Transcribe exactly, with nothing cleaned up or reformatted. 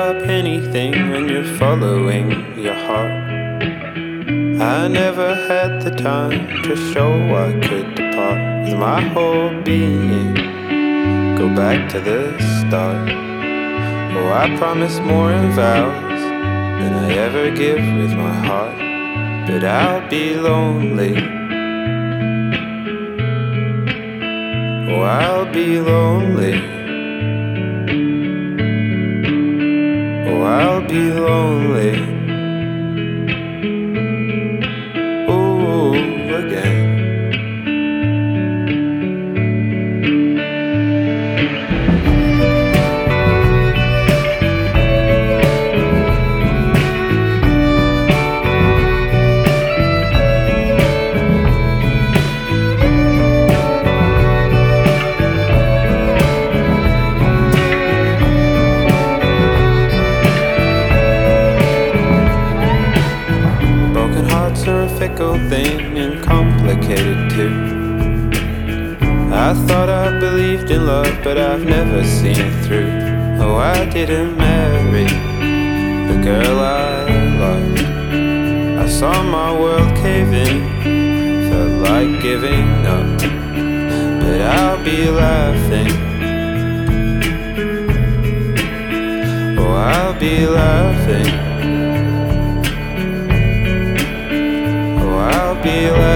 up anything when you're following your heart. I never had the time to show I could depart with my whole being, go back to the start. Oh, I promise more in vows than I ever give with my heart, but I'll be lonely. Oh, I'll be lonely. Oh, I'll be lonely. Ooh, again. Are a fickle thing and complicated too. I thought I believed in love, but I've never seen it through. Oh, I didn't marry the girl I loved. I saw my world cave in, felt like giving up, but I'll be laughing. Oh, I'll be laughing. I'll be like